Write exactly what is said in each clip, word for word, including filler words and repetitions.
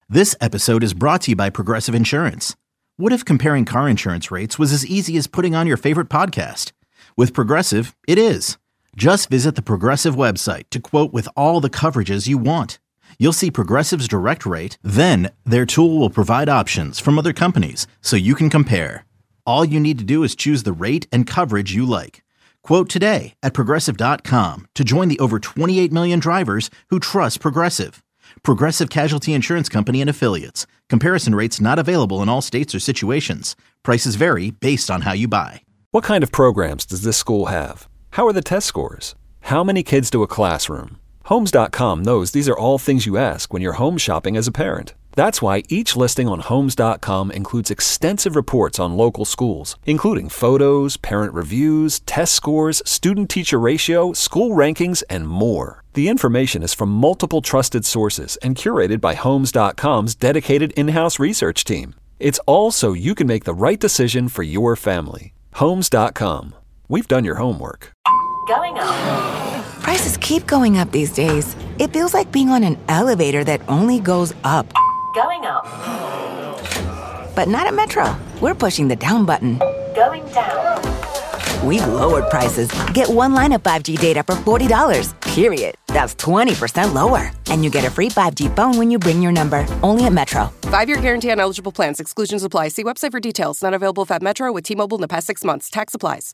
This episode is brought to you by Progressive Insurance. What if comparing car insurance rates was as easy as putting on your favorite podcast? With Progressive, it is. Just visit the Progressive website to quote with all the coverages you want. You'll see Progressive's direct rate, then their tool will provide options from other companies so you can compare. All you need to do is choose the rate and coverage you like. Quote today at progressive dot com to join the over twenty-eight million drivers who trust Progressive. Progressive Casualty Insurance Company and Affiliates. Comparison rates not available in all states or situations. Prices vary based on how you buy. What kind of programs does this school have? How are the test scores? How many kids do a classroom? Homes dot com knows these are all things you ask when you're home shopping as a parent. That's why each listing on Homes dot com includes extensive reports on local schools, including photos, parent reviews, test scores, student-teacher ratio, school rankings, and more. The information is from multiple trusted sources and curated by Homes dot com's dedicated in-house research team. It's all so you can make the right decision for your family. Homes dot com. We've done your homework. Going up. Prices keep going up these days. It feels like being on an elevator that only goes up. Going up. But not at Metro. We're pushing the down button. Going down. We've lowered prices. Get one line of five G data for forty dollars. Period. That's twenty percent lower. And you get a free five G phone when you bring your number. Only at Metro. Five-year guarantee on eligible plans. Exclusions apply. See website for details. Not available at Metro with T-Mobile in the past six months. Tax applies.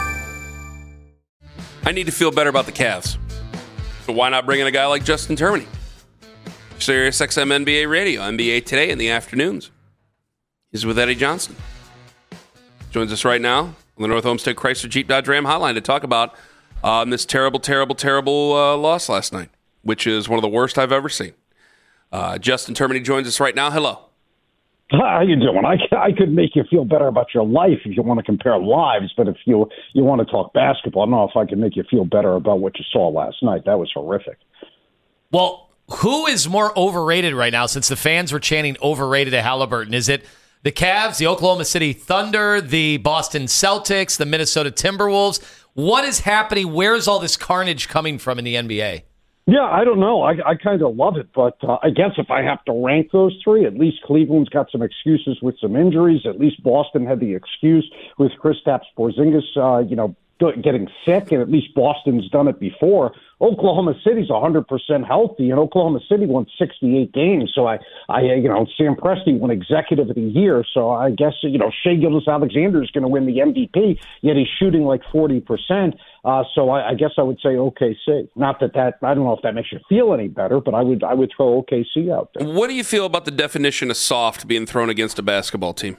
I need to feel better about the Cavs. So why not bring in a guy like Justin Termini? Sirius X M N B A Radio, N B A Today in the afternoons. He's with Eddie Johnson. Joins us right now on the North Olmsted Chrysler Jeep Dodge Ram hotline to talk about um, this terrible, terrible, terrible uh, loss last night, which is one of the worst I've ever seen. Uh, Justin Termini joins us right now. Hello. How you doing? I, I could make you feel better about your life if you want to compare lives, but if you you want to talk basketball, I don't know if I can make you feel better about what you saw last night. That was horrific. Well, who is more overrated right now since the fans were chanting overrated to Halliburton? Is it the Cavs, the Oklahoma City Thunder, the Boston Celtics, the Minnesota Timberwolves? What is happening? Where's all this carnage coming from in the N B A? Yeah, I don't know. I, I kind of love it, but uh, I guess if I have to rank those three, at least Cleveland's got some excuses with some injuries. At least Boston had the excuse with Kristaps Porzingis, uh, you know, getting sick, and at least Boston's done it before. Oklahoma City's one hundred percent healthy, and Oklahoma City won sixty-eight games. So I, I, you know, Sam Presti won Executive of the Year. So I guess, you know, Shai Gilgeous-Alexander is going to win the M V P, yet he's shooting like forty percent. Uh, so I, I guess I would say O K C. Not that that, I don't know if that makes you feel any better, but I would, I would throw O K C out there. What do you feel about the definition of soft being thrown against a basketball team?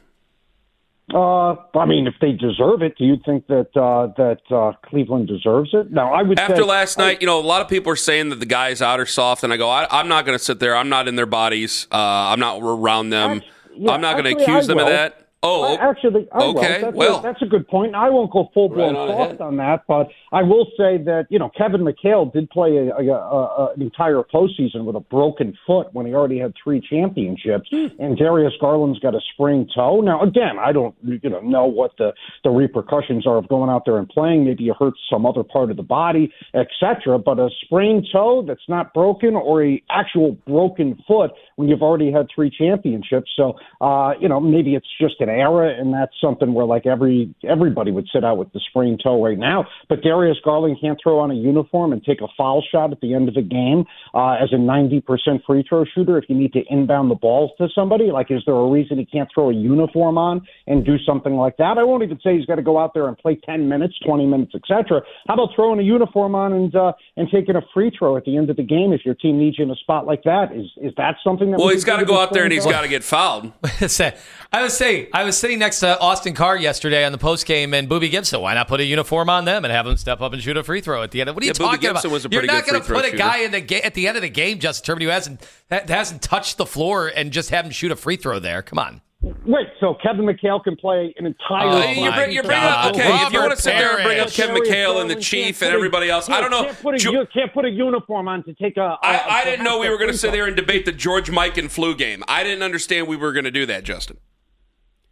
Uh, I mean, if they deserve it, do you think that uh, that uh, Cleveland deserves it? No, I would. After say, last night, I, you know, a lot of people are saying that the guys out are soft, and I go, I, I'm not going to sit there. I'm not in their bodies. Uh, I'm not around them. Actually, yeah, I'm not going to actually, accuse I them will. of that. Oh, I, actually, I okay. Will. That's, well, a, that's a good point. I won't go full blown right on soft ahead. on that, but I will say that you know Kevin McHale did play a, a, a, a, an entire postseason with a broken foot when he already had three championships, and Darius Garland's got a sprained toe. Now, again, I don't you know know what the, the repercussions are of going out there and playing. Maybe you hurt some other part of the body, et cetera. But a sprained toe that's not broken, or a actual broken foot when you've already had three championships. So uh, you know maybe it's just an error, and that's something where like every everybody would sit out with the sprained toe right now. But Darius Garland can't throw on a uniform and take a foul shot at the end of a game uh, as a ninety percent free throw shooter. If you need to inbound the balls to somebody, like is there a reason he can't throw a uniform on and do something like that? I won't even say he's got to go out there and play ten minutes, twenty minutes, et cetera. How about throwing a uniform on and uh, and taking a free throw at the end of the game if your team needs you in a spot like that? Is is that something that? Well, we he's got to go out there and he's got to get fouled. I was saying, I was sitting next to Austin Carr yesterday on the postgame, and Boobie Gibson. Why not put a uniform on them and have them step up and shoot a free throw at the end? What are you Yeah, Boobie talking Gibson about? was a You're pretty not good going to free put throw a shooter. guy in the ga- at the end of the game, Justin Termini, who hasn't that hasn't touched the floor, and just have him shoot a free throw there. Come on. Wait, so Kevin McHale can play an entire. Oh, you're, bring, you're bringing up, okay, if you want to sit there and bring up Kevin McHale and the Chief and everybody else, I don't know. Can't put, a, you can't put a uniform on to take a. a I, I a, didn't know we were going to sit there and debate the George Mike and flu game. I didn't understand we were going to do that, Justin.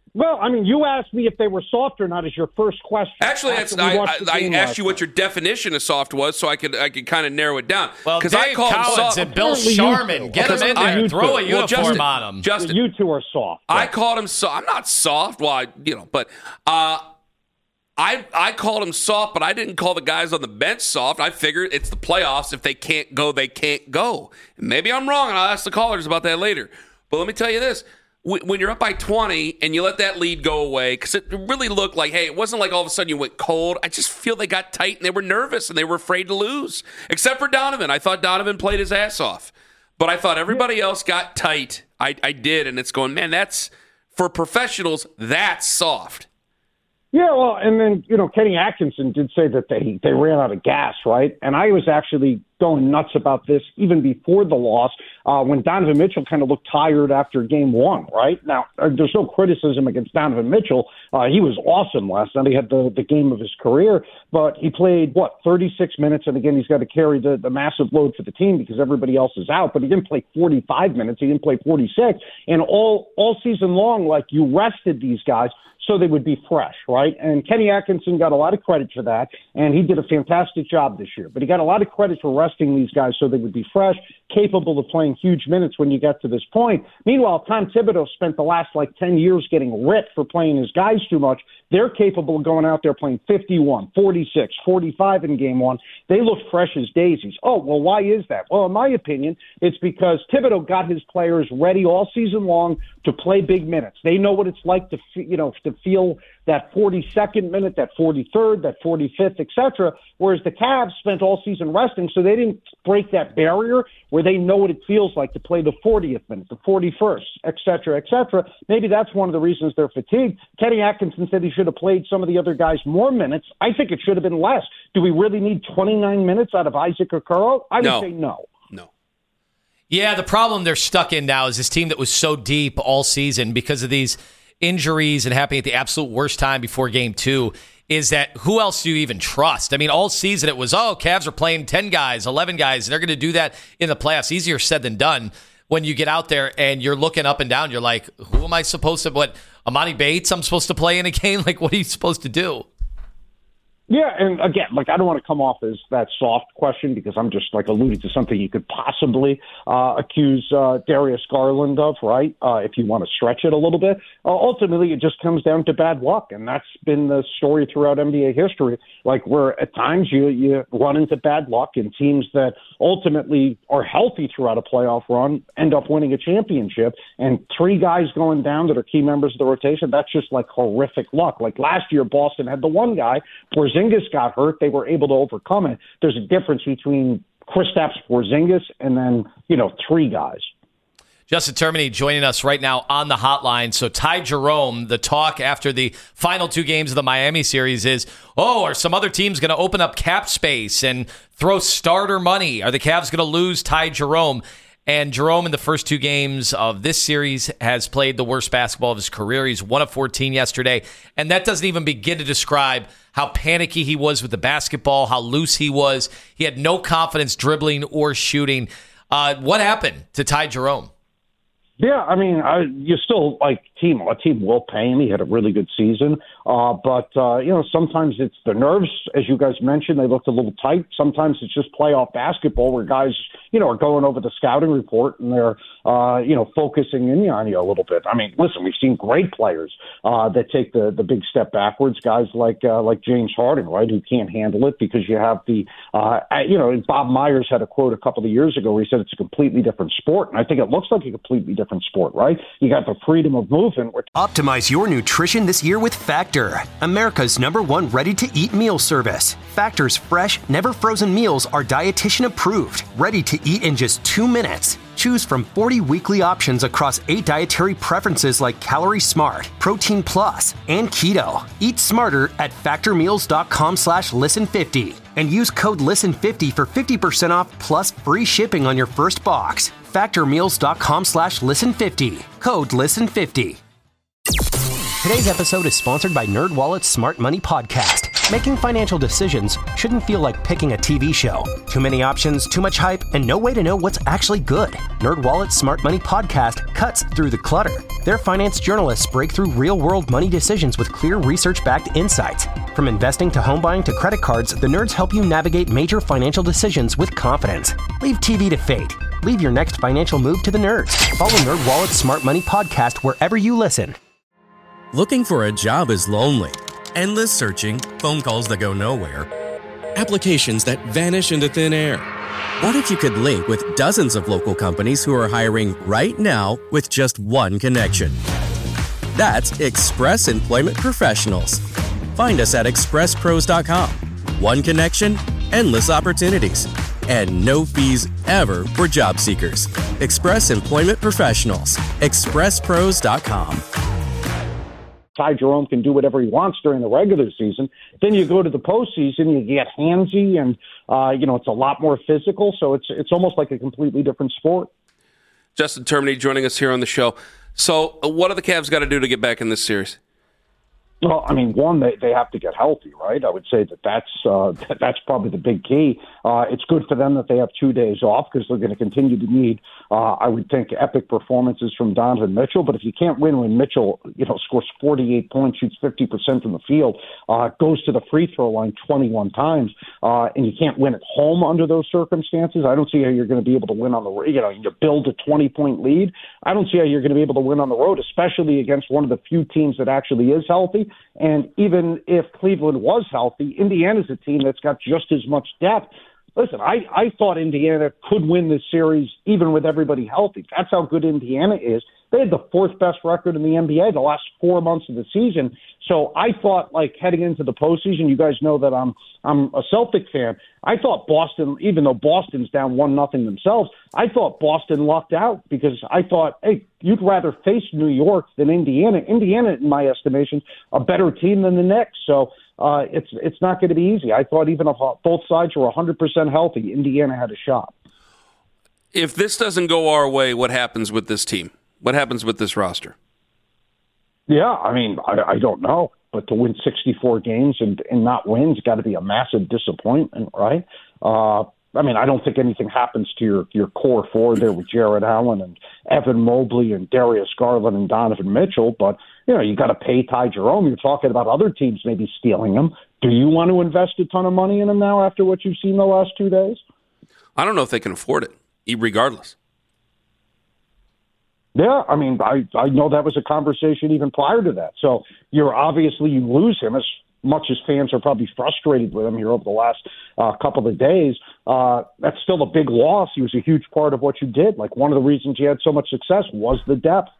Well, I mean, you asked me if they were soft or not as your first question. Actually, that's, I, I, I asked you what your definition of soft was, so I could I could kind of narrow it down. Well, Dave I call Collins soft. and Bill Sharman, get them in there, throw a uniform well, Justin, on them. Justin, you two are soft. I right? called him soft. I'm not soft. Well, I, you know, but uh, I I called him soft, but I didn't call the guys on the bench soft. I figured it's the playoffs. If they can't go, they can't go. Maybe I'm wrong, and I'll ask the callers about that later. But let me tell you this. When you're up by twenty and you let that lead go away, because it really looked like, hey, it wasn't like all of a sudden you went cold. I just feel they got tight and they were nervous and they were afraid to lose, except for Donovan. I thought Donovan played his ass off, but I thought everybody else got tight. I, I did, and it's going, man, that's, for professionals, that's soft. Yeah, well, and then, you know, Kenny Atkinson did say that they, they ran out of gas, right? And I was actually going nuts about this even before the loss uh, when Donovan Mitchell kind of looked tired after game one, right? Now, uh, there's no criticism against Donovan Mitchell. Uh, he was awesome last night. He had the, the game of his career, but he played, what, thirty-six minutes, and again, he's got to carry the, the massive load for the team because everybody else is out, but he didn't play forty-five minutes. He didn't play forty-six, and all, all season long, like, you rested these guys so they would be fresh, right? And Kenny Atkinson got a lot of credit for that, and he did a fantastic job this year. But he got a lot of credit for resting these guys so they would be fresh, capable of playing huge minutes when you get to this point. Meanwhile, Tom Thibodeau spent the last, like, ten years getting ripped for playing his guys too much. They're capable of going out there playing fifty-one, forty-six, forty-five in game one. They look fresh as daisies. Oh, well, why is that? Well, in my opinion, it's because Thibodeau got his players ready all season long to play big minutes. They know what it's like to, you know, to feel that forty-second minute, that forty-third, that forty-fifth, et cetera, whereas the Cavs spent all season resting, so they didn't break that barrier where they know what it feels like to play the fortieth minute, the forty-first, et cetera, et cetera. Maybe that's one of the reasons they're fatigued. Kenny Atkinson said he should have played some of the other guys more minutes. I think it should have been less. Do we really need twenty-nine minutes out of Isaac Okoro? I would no. say no. No. Yeah, the problem they're stuck in now is this team that was so deep all season because of these injuries and happening at the absolute worst time before game two is that who else do you even trust? I mean, all season it was, oh, Cavs are playing ten guys, eleven guys, and they're going to do that in the playoffs. Easier said than done. When you get out there and you're looking up and down, you're like, who am I supposed to, what, Amani Bates I'm supposed to play in a game? Like, what are you supposed to do? Yeah, and again, like, I don't want to come off as that soft question because I'm just, like, alluding to something you could possibly uh, accuse uh, Darius Garland of, right, uh, if you want to stretch it a little bit. Uh, ultimately, it just comes down to bad luck, and that's been the story throughout N B A history, like, where at times you, you run into bad luck, and teams that ultimately are healthy throughout a playoff run end up winning a championship, and three guys going down that are key members of the rotation, that's just, like, horrific luck. Like, last year, Boston had the one guy where Porzingis got hurt, they were able to overcome it. There's a difference between Kristaps Porzingis and then, you know, three guys. Justin Termini joining us right now on the hotline. So Ty Jerome, the talk after the final two games of the Miami series is, oh, are some other teams going to open up cap space and throw starter money? Are the Cavs going to lose Ty Jerome? And Jerome, in the first two games of this series, has played the worst basketball of his career. He's one of fourteen yesterday. And that doesn't even begin to describe how panicky he was with the basketball, how loose he was. He had no confidence dribbling or shooting. Uh, what happened to Ty Jerome? Yeah, I mean, I, you still, like, team, a team will pay him. He had a really good season. Uh, but, uh, you know, sometimes it's the nerves, as you guys mentioned. They looked a little tight. Sometimes it's just playoff basketball where guys, you know, are going over the scouting report and they're, uh, you know, focusing in on you a little bit. I mean, listen, we've seen great players uh, that take the, the big step backwards, guys like uh, like James Harden, right, who can't handle it because you have the, uh, you know, Bob Myers had a quote a couple of years ago where he said it's a completely different sport. And I think it looks like a completely different sport, right? You got the freedom of movement. Optimize your nutrition this year with Factor, America's number one ready-to-eat meal service. Factor's fresh, never-frozen meals are dietitian approved, ready to eat in just two minutes. Choose from forty weekly options across eight dietary preferences like Calorie Smart, Protein Plus, and Keto. Eat smarter at factormeals.com slash listen50 and use code listen fifty for fifty percent off plus free shipping on your first box. factormeals.com slash listen50. Code listen fifty. Today's episode is sponsored by NerdWallet's Smart Money Podcast. Making financial decisions shouldn't feel like picking a T V show. Too many options, too much hype, and no way to know what's actually good. NerdWallet's Smart Money Podcast cuts through the clutter. Their finance journalists break through real-world money decisions with clear research-backed insights. From investing to home buying to credit cards, the nerds help you navigate major financial decisions with confidence. Leave T V to fate. Leave your next financial move to the nerds. Follow NerdWallet's Smart Money Podcast wherever you listen. Looking for a job is lonely. Endless searching, phone calls that go nowhere, applications that vanish into thin air. What if you could link with dozens of local companies who are hiring right now with just one connection? That's Express Employment Professionals. Find us at express pros dot com. One connection, endless opportunities, and no fees ever for job seekers. Express Employment Professionals. express pros dot com. Ty Jerome can do whatever he wants during the regular season. Then you go to the postseason, you get handsy, and uh, you know it's a lot more physical. So it's it's almost like a completely different sport. Justin Termini joining us here on the show. So, uh, what do the Cavs got to do to get back in this series? Well, I mean, one, they, they have to get healthy, right? I would say that that's, uh, that, that's probably the big key. Uh, it's good for them that they have two days off because they're going to continue to need, uh, I would think, epic performances from Donovan Mitchell. But if you can't win when Mitchell, you know, scores forty-eight points, shoots fifty percent from the field, uh, goes to the free throw line twenty-one times, uh, and you can't win at home under those circumstances, I don't see how you're going to be able to win on the road. You know, you build a twenty-point lead. I don't see how you're going to be able to win on the road, especially against one of the few teams that actually is healthy. And even if Cleveland was healthy, Indiana's a team that's got just as much depth. Listen, I, I thought Indiana could win this series even with everybody healthy. That's how good Indiana is. They had the fourth best record in the N B A the last four months of the season. So I thought, like, heading into the postseason, you guys know that I'm I'm a Celtic fan. I thought Boston, even though Boston's down one nothing themselves, I thought Boston lucked out because I thought, hey, you'd rather face New York than Indiana. Indiana, in my estimation, a better team than the Knicks. So uh, it's it's not going to be easy. I thought even if both sides were one hundred percent healthy, Indiana had a shot. If this doesn't go our way, what happens with this team? What happens with this roster? Yeah, I mean, I, I don't know. But to win sixty-four games and, and not win has got to be a massive disappointment, right? Uh, I mean, I don't think anything happens to your, your core four there with Jared Allen and Evan Mobley and Darius Garland and Donovan Mitchell. But, you know, you got to pay Ty Jerome. You're talking about other teams maybe stealing him. Do you want to invest a ton of money in him now after what you've seen the last two days? I don't know if they can afford it, regardless. Yeah, I mean, I, I know that was a conversation even prior to that. So you're obviously, you lose him as much as fans are probably frustrated with him here over the last uh, couple of days. Uh, that's still a big loss. He was a huge part of what you did. Like, one of the reasons you had so much success was the depth.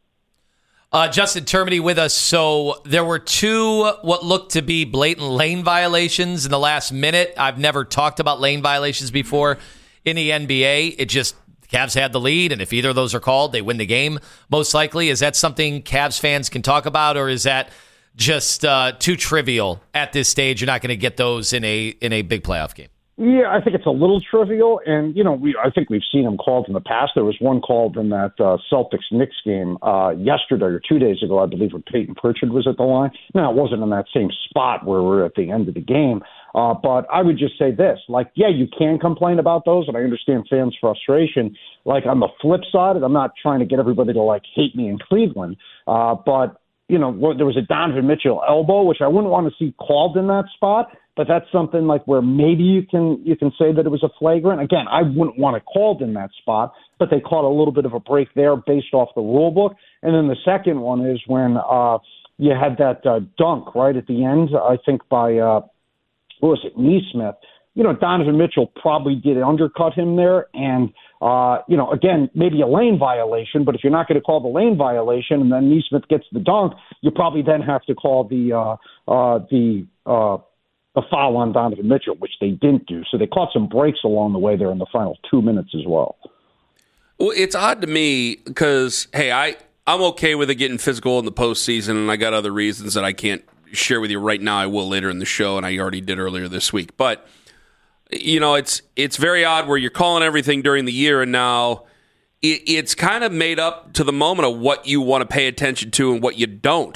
Uh, Justin Termini with us. So there were two what looked to be blatant lane violations in the last minute. I've never talked about lane violations before in the N B A. It just, Cavs had the lead, and if either of those are called, they win the game, most likely. Is that something Cavs fans can talk about, or is that just uh, too trivial at this stage? You're not going to get those in a in a big playoff game. Yeah, I think it's a little trivial, and, you know, we I think we've seen them called in the past. There was one called in that uh, Celtics-Knicks game uh, yesterday or two days ago, I believe, when Peyton Pritchard was at the line. Now, it wasn't in that same spot where we're at the end of the game, uh, but I would just say this. Like, yeah, you can complain about those, and I understand fans' frustration. Like, on the flip side, I'm not trying to get everybody to, like, hate me in Cleveland, uh, but, you know, there was a Donovan Mitchell elbow, which I wouldn't want to see called in that spot. But that's something like where maybe you can you can say that it was a flagrant. Again, I wouldn't want it called in that spot, but they caught a little bit of a break there based off the rule book. And then the second one is when uh, you had that uh, dunk right at the end, I think by, uh, what was it, Nesmith. You know, Donovan Mitchell probably did undercut him there. And, uh, you know, again, maybe a lane violation, but if you're not going to call the lane violation and then Nesmith gets the dunk, you probably then have to call the uh, uh, the uh, a foul on Donovan Mitchell, which they didn't do. So they caught some breaks along the way there in the final two minutes as well. Well, it's odd to me because, hey, I, I'm okay with it getting physical in the postseason, and I got other reasons that I can't share with you right now. I will later in the show, and I already did earlier this week. But, you know, it's it's very odd where you're calling everything during the year, and now it, it's kind of made up to the moment of what you want to pay attention to and what you don't.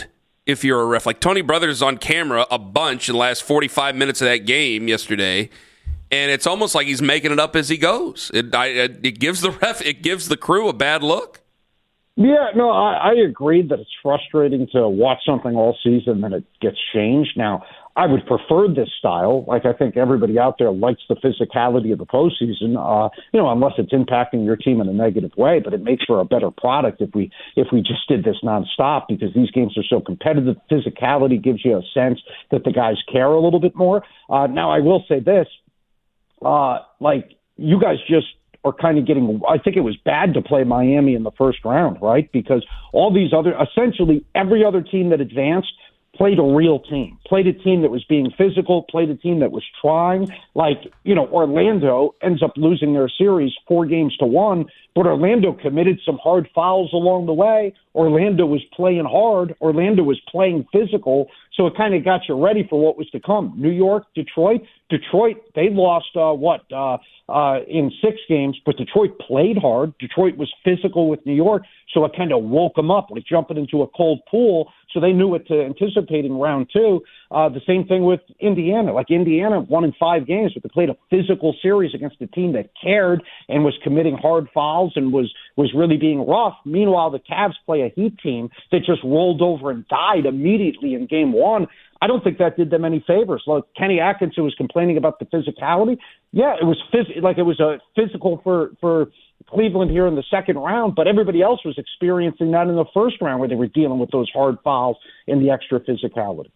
if you're a ref. Like Tony Brothers is on camera a bunch in the last forty-five minutes of that game yesterday, and it's almost like he's making it up as he goes. It, I, it gives the ref, it gives the crew a bad look. Yeah, no, I, I agree that it's frustrating to watch something all season and it gets changed. Now, I would prefer this style. Like, I think everybody out there likes the physicality of the postseason, uh, you know, unless it's impacting your team in a negative way. But it makes for a better product if we if we just did this nonstop, because these games are so competitive. Physicality gives you a sense that the guys care a little bit more. Uh, now, I will say this, uh, like, you guys just are kind of getting, I think it was bad to play Miami in the first round, right? Because all these other, essentially every other team that advanced played a real team, played a team that was being physical, played a team that was trying. Like, you know, Orlando ends up losing their series four games to one, but Orlando committed some hard fouls along the way. Orlando was playing hard. Orlando was playing physical. So it kind of got you ready for what was to come. New York, Detroit. Detroit, they lost, uh, what, uh, uh, in six games, but Detroit played hard. Detroit was physical with New York, so it kind of woke them up, like jumping into a cold pool, so they knew what to anticipate in round two. Uh, the same thing with Indiana. Like, Indiana won in five games, but they played a physical series against a team that cared and was committing hard fouls and was, was really being rough. Meanwhile, the Cavs play a Heat team that just rolled over and died immediately in game one. I don't think that did them any favors. Like, Kenny Atkinson was complaining about the physicality. Yeah, it was phys- like it was a physical for, for Cleveland here in the second round, but everybody else was experiencing that in the first round where they were dealing with those hard fouls and the extra physicality.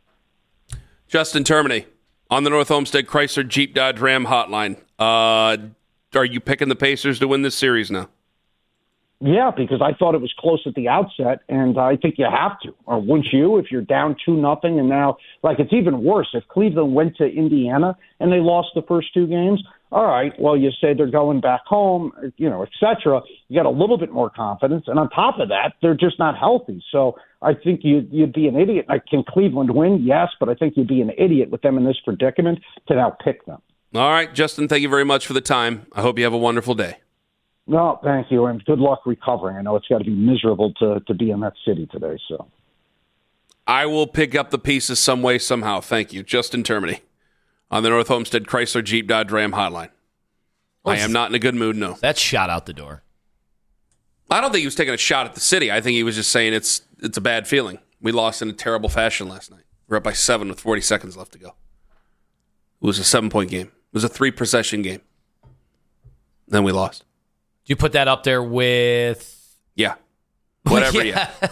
Justin Termini on the North Olmsted Chrysler Jeep Dodge Ram hotline. Uh, are you picking the Pacers to win this series now? Yeah, because I thought it was close at the outset, and I think you have to. Or wouldn't you, if you're down two nothing, and now, like, it's even worse. If Cleveland went to Indiana and they lost the first two games, all right, well, you say they're going back home, you know, et cetera. You got a little bit more confidence. And on top of that, they're just not healthy. So I think you'd, you'd be an idiot. Like, can Cleveland win? Yes, but I think you'd be an idiot with them in this predicament to now pick them. All right, Justin, thank you very much for the time. I hope you have a wonderful day. No, thank you, and good luck recovering. I know it's got to be miserable to, to be in that city today. So I will pick up the pieces some way, somehow. Thank you. Justin Termini on the North Olmsted Chrysler Jeep Dodge Ram hotline. I am not in a good mood, no. That's shot out the door. I don't think he was taking a shot at the city. I think he was just saying it's it's a bad feeling. We lost in a terrible fashion last night. We're up by seven with forty seconds left to go. It was a seven-point game. It was a three-possession game. Then we lost. Do you put that up there with... Yeah. Whatever, yeah. yeah.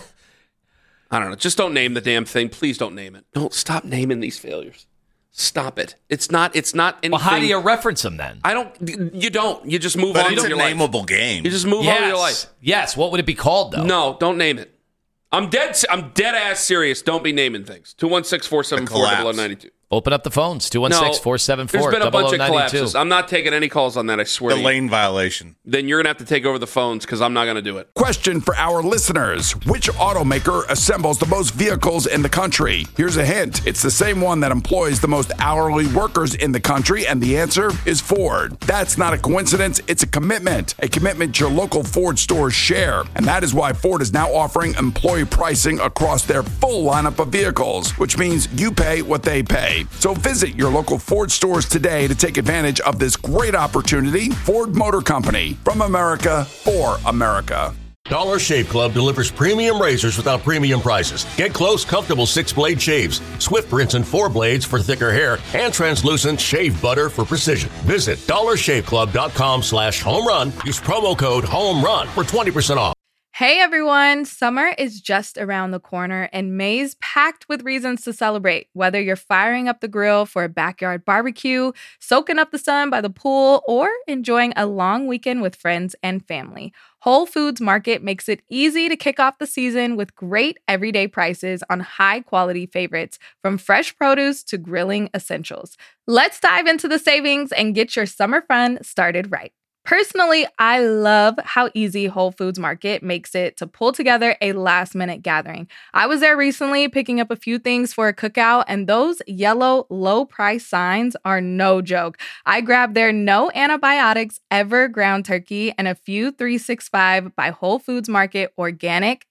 I don't know. Just don't name the damn thing. Please don't name it. Don't stop naming these failures. Stop it. It's not It's not anything. Well, how do you reference them then? I don't... You don't. You just move but on it's with a your life. nameable game. You just move yes. on with your life. Yes. What would it be called, though? No, don't name it. I'm dead I'm dead ass serious. Don't be naming things. two one six, four seven four, zero zero nine two. Open up the phones. two one six, four seven four, zero zero nine two. There's been a bunch of collapses. I'm not taking any calls on that, I swear. The lane violation. Then you're going to have to take over the phones because I'm not going to do it. Question for our listeners. Which automaker assembles the most vehicles in the country? Here's a hint. It's the same one that employs the most hourly workers in the country, and the answer is Ford. That's not a coincidence. It's a commitment. A commitment your local Ford stores share. And that is why Ford is now offering employee pricing across their full lineup of vehicles, which means you pay what they pay. So visit your local Ford stores today to take advantage of this great opportunity. Ford Motor Company, from America for America. Dollar Shave Club delivers premium razors without premium prices. Get close, comfortable six-blade shaves, swift rinse and four blades for thicker hair, and translucent shave butter for precision. Visit dollar shave club dot com slash home run. Use promo code HOMERUN for twenty percent off. Hey everyone, summer is just around the corner and May's packed with reasons to celebrate. Whether you're firing up the grill for a backyard barbecue, soaking up the sun by the pool, or enjoying a long weekend with friends and family, Whole Foods Market makes it easy to kick off the season with great everyday prices on high-quality favorites, from fresh produce to grilling essentials. Let's dive into the savings and get your summer fun started right. Personally, I love how easy Whole Foods Market makes it to pull together a last-minute gathering. I was there recently picking up a few things for a cookout, and those yellow low-price signs are no joke. I grabbed their no antibiotics ever ground turkey and a few three sixty-five by Whole Foods Market organic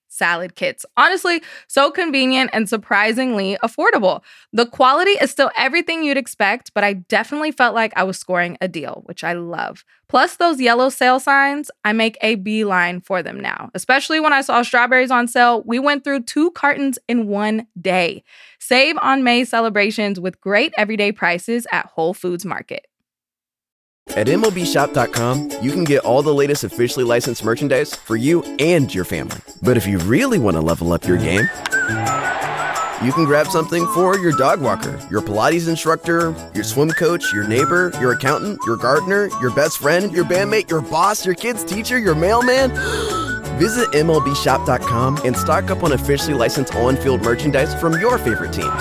salad kits. Honestly, so convenient and surprisingly affordable. The quality is still everything you'd expect, but I definitely felt like I was scoring a deal, which I love. Plus those yellow sale signs, I make a beeline for them now. Especially when I saw strawberries on sale, we went through two cartons in one day. Save on May celebrations with great everyday prices at Whole Foods Market. At M L B Shop dot com, you can get all the latest officially licensed merchandise for you and your family. But if you really want to level up your game, you can grab something for your dog walker, your Pilates instructor, your swim coach, your neighbor, your accountant, your gardener, your best friend, your bandmate, your boss, your kid's teacher, your mailman. Visit M L B Shop dot com and stock up on officially licensed on-field merchandise from your favorite teams.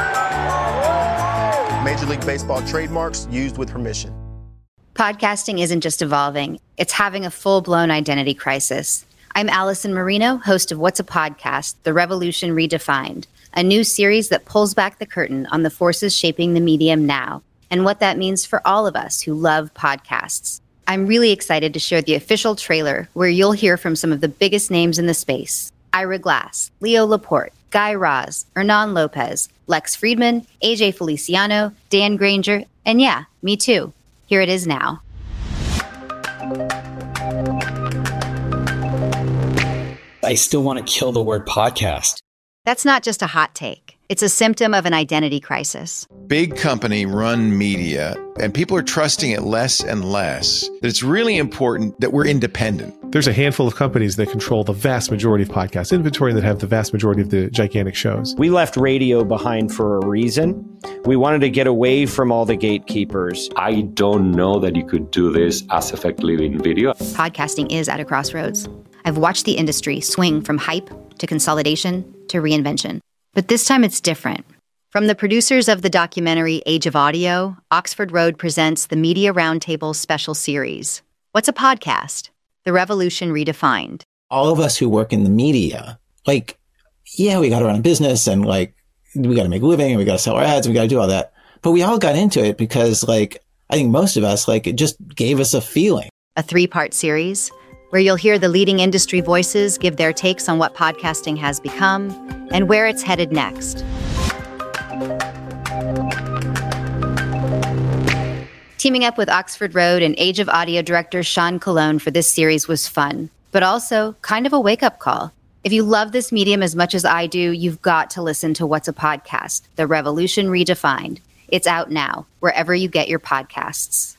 Major League Baseball trademarks used with permission. Podcasting isn't just evolving, it's having a full-blown identity crisis. I'm Allison Marino, host of What's a Podcast? The Revolution Redefined, a new series that pulls back the curtain on the forces shaping the medium now and what that means for all of us who love podcasts. I'm really excited to share the official trailer where you'll hear from some of the biggest names in the space. Ira Glass, Leo Laporte, Guy Raz, Hernan Lopez, Lex Friedman, A J Feliciano, Dan Granger, and yeah, me too. Here it is now. I still want to kill the word podcast. That's not just a hot take. It's a symptom of an identity crisis. Big company run media, and people are trusting it less and less. That it's really important that we're independent. There's a handful of companies that control the vast majority of podcast inventory that have the vast majority of the gigantic shows. We left radio behind for a reason. We wanted to get away from all the gatekeepers. I don't know that you could do this as effectively in video. Podcasting is at a crossroads. I've watched the industry swing from hype to consolidation to reinvention. But this time it's different. From the producers of the documentary Age of Audio, Oxford Road presents the Media Roundtable special series. What's a podcast? The Revolution Redefined. All of us who work in the media, like, yeah, we got to run a business and like, we got to make a living and we got to sell our ads and we got to do all that. But we all got into it because like, I think most of us, like, it just gave us a feeling. A three-part series where you'll hear the leading industry voices give their takes on what podcasting has become and where it's headed next. Teaming up with Oxford Road and Age of Audio director Sean Colon for this series was fun, but also kind of a wake-up call. If you love this medium as much as I do, you've got to listen to What's a Podcast? The Revolution Redefined. It's out now, wherever you get your podcasts.